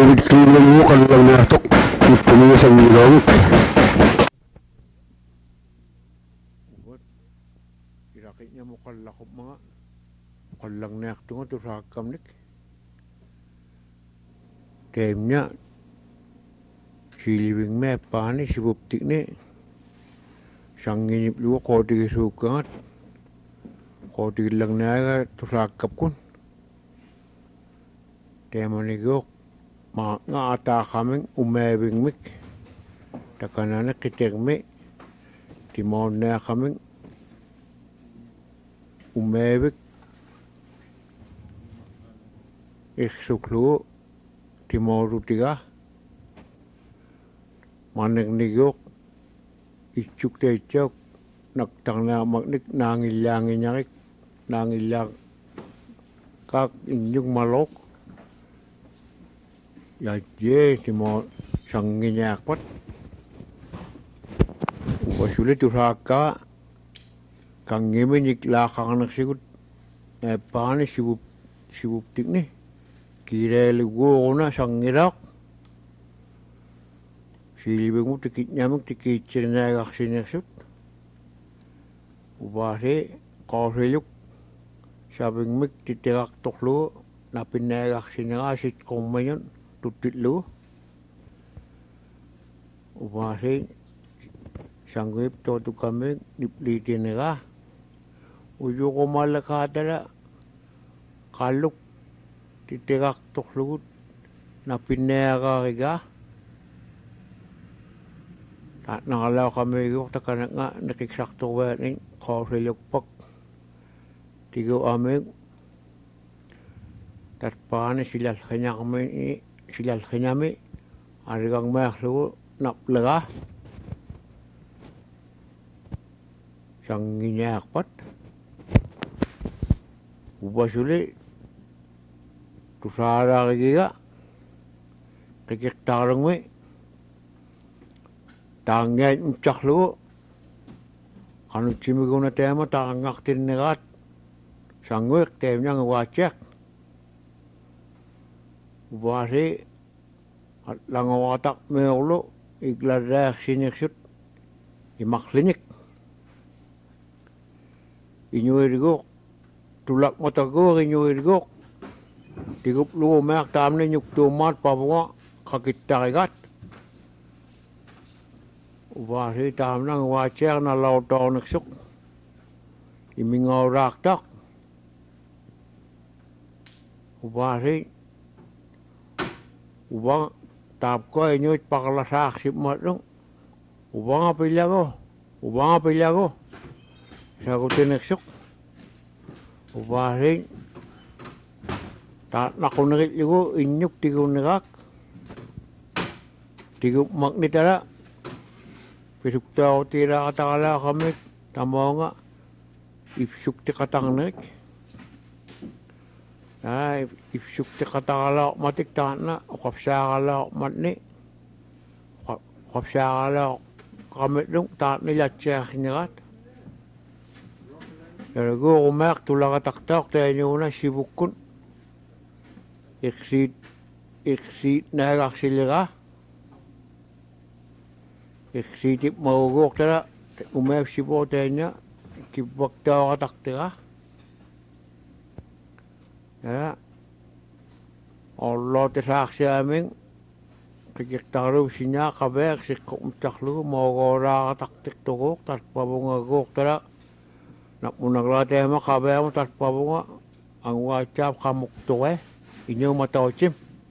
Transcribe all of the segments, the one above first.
tulong mo kanilang natok ipuni sa milong Ubat, irakit niya mo kalakop mga kalang nato nga to rakam nik. Temnya silibing me pani si buptik ni sangginip luwa kodi sukangat kodi lang naga to rakap kun. Tema ni gok nga ata kaming umebing mik takanana kiteng me timon na kaming umebik iksuklu timoru tiga manek ni gok icuk te icuk naktang na magnik nangilangin nyarik nangilang kak inyong malok ya je timo sanginyak pat wasulit uraka kang ngiminik lakang nagsigut pani sibup tik ni kire lugo na sangirak silibing mo tikit nyamuk tikit sinagak sinaksut ubari kausiluk sabing mik titirak toklo na pinagak sinagasit kong mayon tutit lu ubari sanggip to kami niplitin nila uyo ko malakatala kaluk titirak toklo na pinagak iga at nakalaw kami yung takanak nga nakikisakto ba ni kausiluk pak tigo aming tatpaan silal kanyami arigang mayaklo naplaga siyang nginyakpat ubasuli tusara kikiga kikiktarang mi tangyay mchaklo kanut simigo na tema tangak tinigat sangwik temnya ngawacek ubasi at langawatak meolo igladak siniksut imaklinik inyuirigok tulak matagok inyuirigok tigup luo mak tamne nyuk tumat pabunga kakitakigat ubasi tamna ngawacek na lauto niksuk imingaw raktak ubasi ubang tap ko inyo pakalasak sip matong ubang apilyago sagutin niksuk ubasi tak nakunakit ligo inyuk tigo nagak tigo magnitara pisuktaw tira katakala kami tamaw nga ipsuk ti katangnik ipsuk ti katakala matik tana kapsakala matni kapsakala kami dong tak nilatsak nilat Ergo kumak tulak taktak tayo na sibukun iksit na kaksilira iksitip maugok tara umayap sipo tayo niya kibaktaw kataktira tara Allah tisaksi aming kikiktarub sinya kabek sikumtaklu maugora kataktik tukok tarpabungagok tara napunagla tayo makabek mo tarpabunga ang wachap kamuktuke inyo matauchim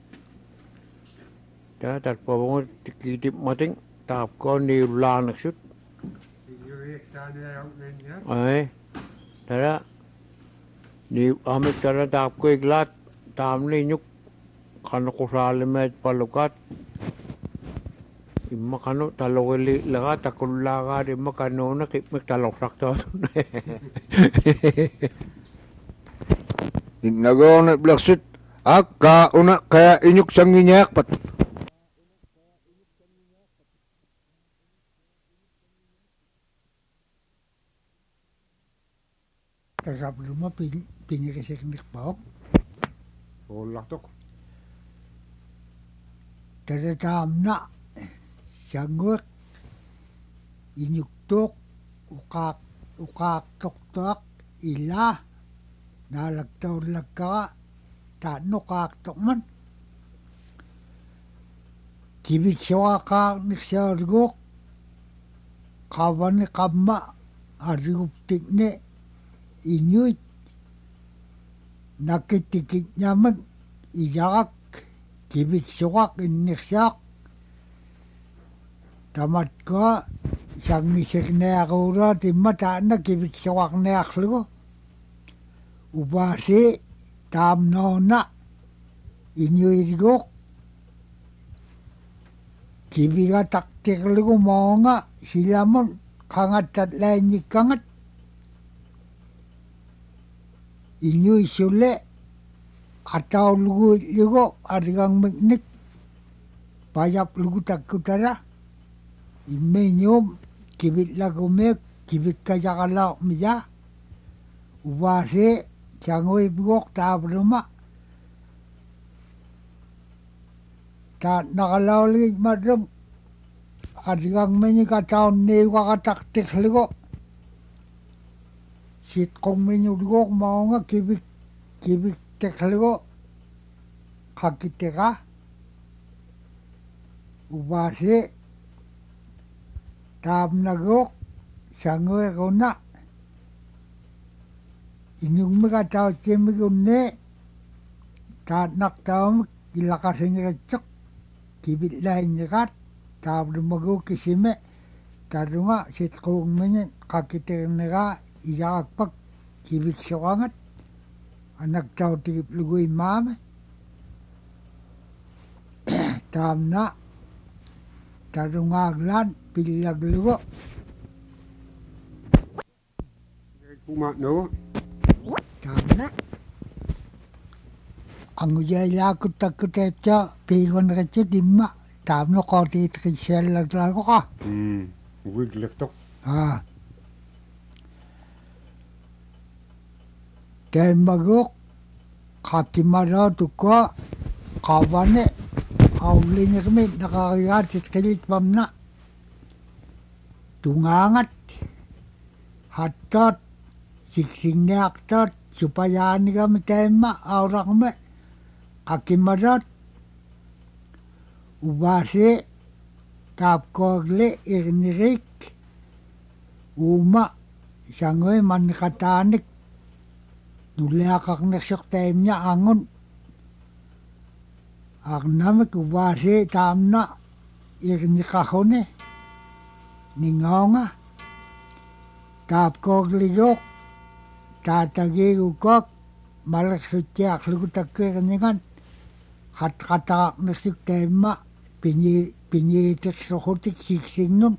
tara tarpabunga tikitip mating tap ko ni ulang naksut ay tara ni amit tara tap ko iglat tam ni nyuk kano kusalimet palukat imma kano talogili laga takullaga imma kano na kipmek taloksak to Inago na blaksut akka una kaya inyuk sanginyak pat Terap rumah pinggir kesek nik bawok. Ulak tok Tadataamna sanguk inyuktuk ukaktoktok ila nalagtawlagka tanukaaktokman kibitsawaka niksarguk kawani kamma ariguptikne inyuit nakitikit nyaman iyak kibitsawak inniksak tamat ko sangisik neakura timata na kibitsawak neaklugo ubasi tamnona inyuirguk kibiga taktiklugo monga silamon kangatat lainyik kangat inyui sule atau lugo arigang miknik payap lugu takutara imenyum kibit lagumek kibit kajakala miya ubase changoy bugok tabruma ta nakalawli madam arigang menyi kataon newa kataktik lugo sit kong menyu lugo maunga kibit teklugo kakiteka ubase tamnagok sangoy kona inyung mga tao chimigunne ta naktaom ilakasingiretsak kibit lainyikat tabrumago kisime tarunga sitkong menyen kakitenega iyakpak kibit sawangat anak tao tikip lugoy mame tamna tarungaglan pilaglugo Kuma no. tamna angujayakut takutepcha pigon retche dimma tamno koti trisel laglago ka Wig lektok. Temagok kakimara tukwa kawane aulinya kami nakakayat sitkilit pamna tungangat hatot siksingnya aktot supaya ni kami tema orang me kakimarat ubase tapkogle irnirik uma sangoy manikatanik nuleakak naksok temnya angon agnamik ubase tamna irnikahone ningonga tapkogliyok tatagigukok malaksutyak lugutakirningan hat-katak naksok temma pinyitik sokotik siksing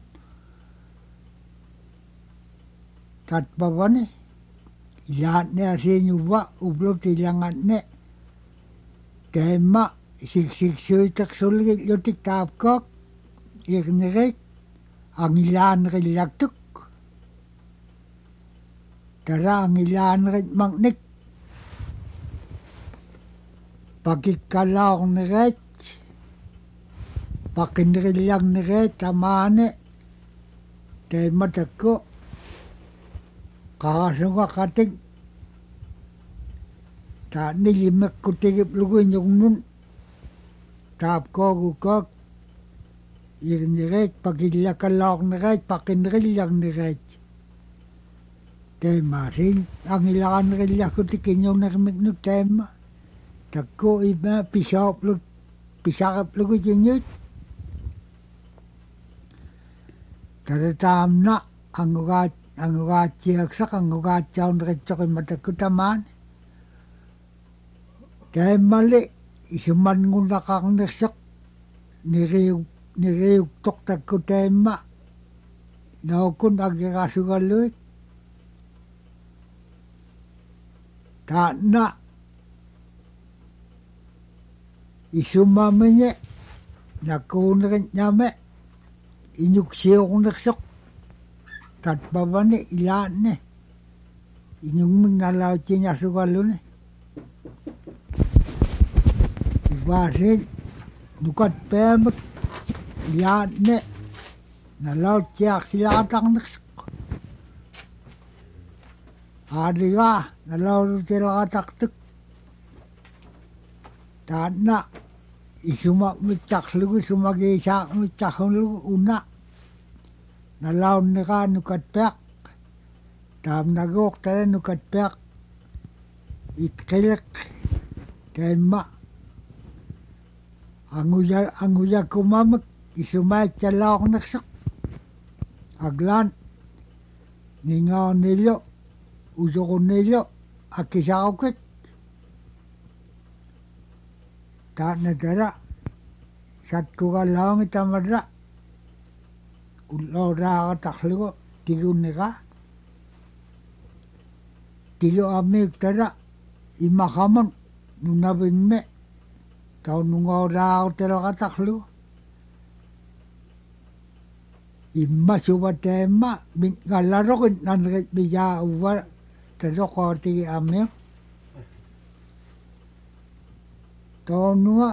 tatpavane ilat ne asinyuwa ublot ilangat ne temma siksik sulit yotik tapkok irnirik ang ilan rilaktuk tara ang ilan rit magnik pagkikalaw niret pakinrilang niret tamane temma takko kakasunga kating ta nilimek kutigip lugoy nyong nun tapkogukok irniret pagkilakalawak niret pakinrilang niret tema sin ang ilan rilak kutikin yung narmik no tema takko iba pisakap lugoy jinyut tadatamna ang ugat siyaksak ang ugat siyaw nakitsakin matakutaman kaya mali isuman nguna kang naksak niriyog tok takutema naukun agikasugaluik ta na isumamenye nakunakin nyame inyuksiyok naksak tatpavane ilatne inyungming nalauchinya sugalune ubasin nukat pemet liat ne na laut ciak silatang nak adiga na laut cilatak tuk tanah isuma micak lugu suma gesak micak lugu una na laut neka nukat pek tam nagok tele nukat pek itkelek tema anguya kumamak isumay calak naksak aglan ningaw nilo usoko nilo akisakokit ta nadara satku kalawang itamara ulo raga taklugo tiguneka tigo amik tara imakaman nunabing me tau nungaw raga talaga taklugo imma suba tema min galarokit nanrit bija uwa teroko tigi amik tonua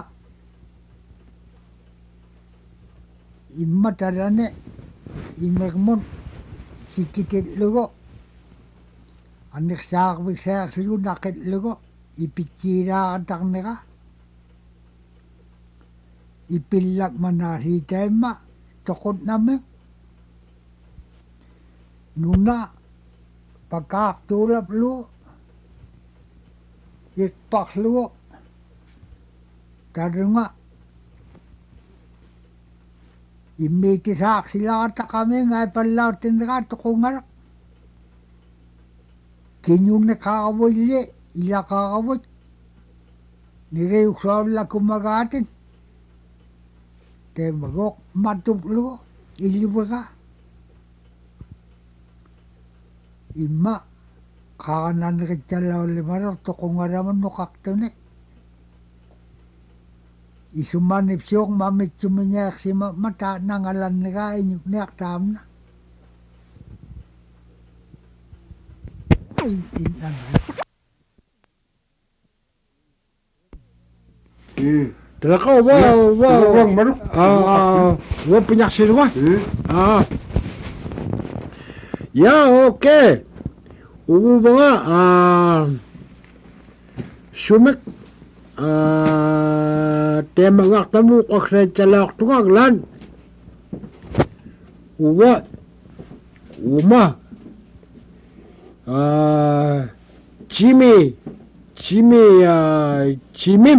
imma tarane imekmon sikitit lugo anik sak bisak sigu nakit lugo ipitsira takneka ipilak manasi tema tokot namek nuna pakak tulap lu ikpak lu tarunga imiti sak silata kami ngai palau tindra tukungar kinyune kakawulye ila kakawut nire uksol la kumagatin temagok matup lu ilibaka imma kakanan kecalaw limaro tukungaraman nukaktune isumanip siyok mamit suminyak si mata nangalan nika inyuk niyak tamna Teraka wa maruk. Wa penyaksir wa. Ya oke. Ubu bunga sumek tema ngak tamu kokre calak tungak lan. Uwa uma Chimim.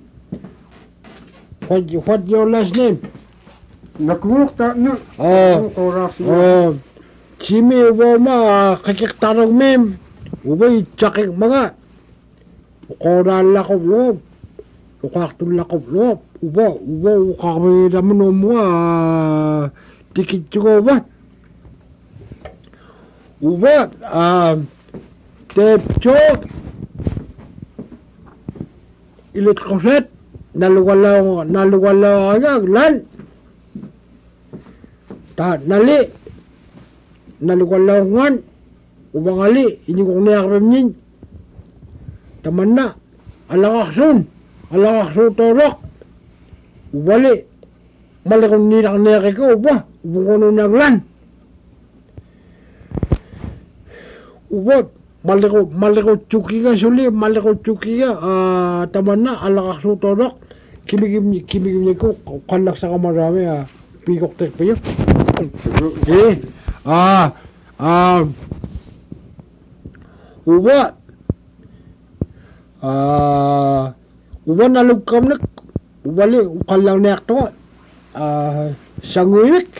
What your last name? Nakuruk ta na. Orasi. Chimi wama kakik tarong mem. Ubay chakik mga. Ukoran lakop loob. Ukaktul lakop loob. Uba ukakami naman umwa. Tikit juga ba? Uba tepchok. Ilit koset. Naluwalaw agag lan. Ta nali. Naluwalawngan. Ubang ali. Inyong niyak ramnin. Taman na. Alakaksun torok. Ubali. Malikong niyak ikaw ba? Ubang kono naglan. Ubot. Maliko cuki ka suli. Maliko cuki ka. Taman na. Alakaksun torok. Kimigim niya ko. Kalak sa kamarami. Pikok tek pa yun. Uba nalugkam nak. Ubali. Ukalang niyak to. Sanguiwik.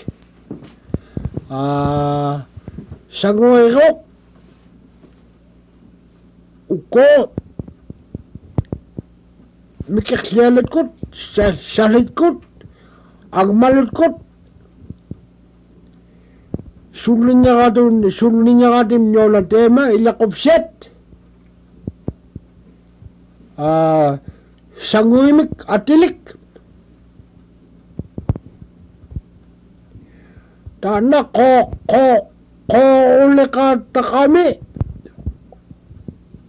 Sanguiwik. Uko. Mikakyalat ko. Salit ko. Agmalut ko. Sulun niya katim nyola tema ilakopset. Sanguimik atilik. Tana ko ule kata kami.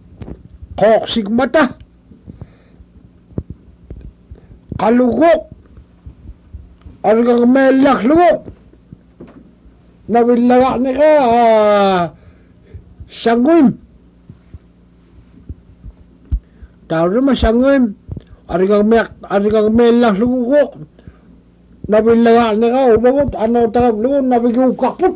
Kok sigmata. Kalugok. Argang melak lu. Nabilaga ni ka sangguim. Tahu rumah sangguim. Argang melak lu kok. Nabilaga ni ka ubangot ano takap lu nabigu kaput.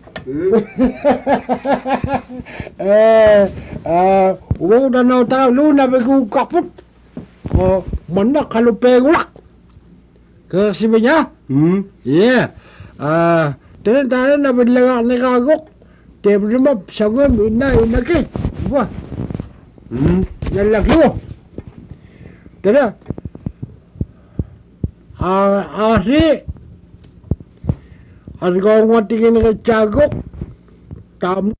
Ubangot ano takap lu nabigu kaput. Oh, mana kalau pegulak. Kasi ba niya? Yeah. Tanan na bidlaga ni kagok. Tebro mo sangom ina ke. Wah. Nalaglo. Tara. Ari. Ari ko ngati ni kagok. Tam